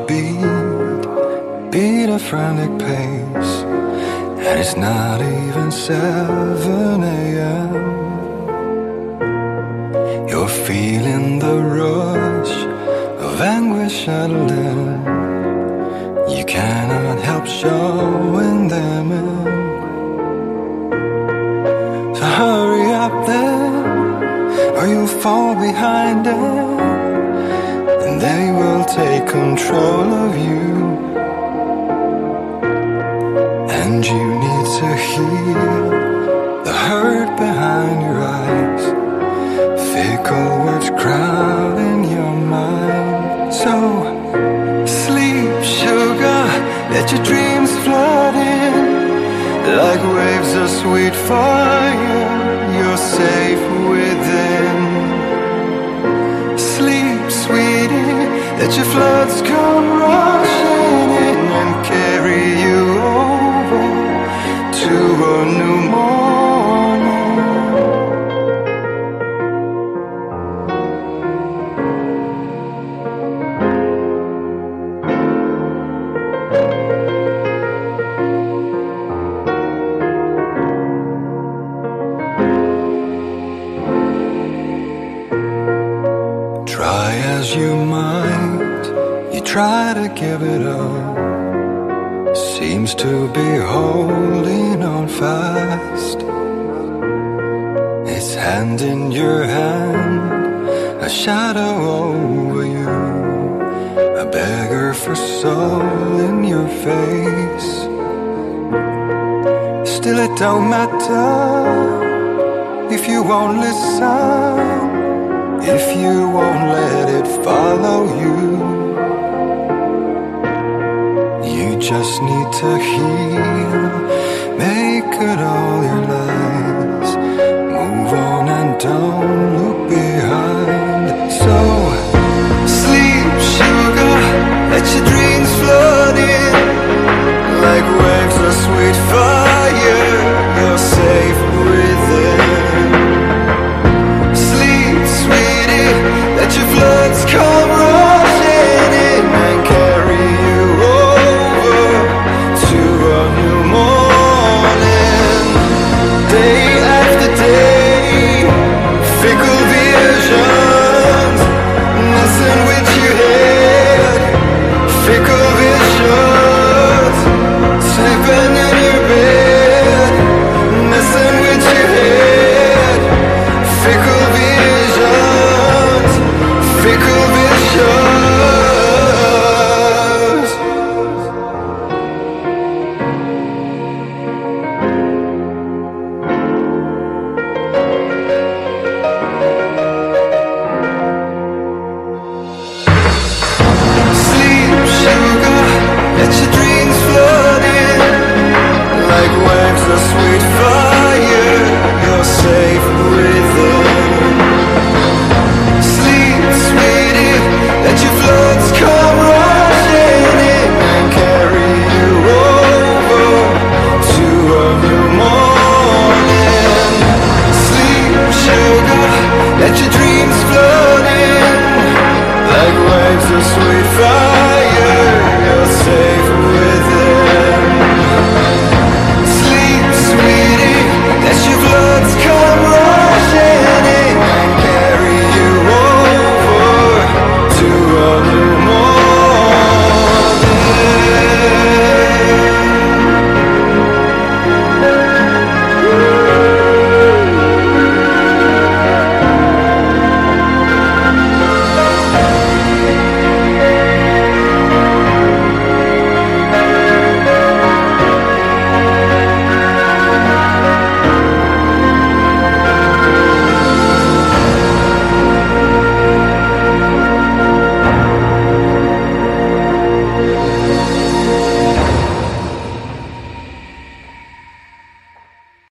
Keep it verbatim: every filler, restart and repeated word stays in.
beat, beat a frantic pace, and it's not even seven a.m. You're feeling the rush of anguish adrenaline. You cannot help showing them in. So hurry up then, or you'll fall behind them, and they will take control of you. And you need to heal the hurt behind your eyes, fickle words crowding your mind. So sleep, sugar, let your dreams flood in like waves of sweet fire. You're safe within. Sleep, sweetie, let your floods come rushing in and carry you over to a new morning. Try as you might, you try to give it up, seems to be holding on fast. Its hand in your hand, a shadow over you, a beggar for soul in your face. Still it don't matter if you won't listen, if you won't let it follow you. You just need to heal, make good all your lies, move on and don't lose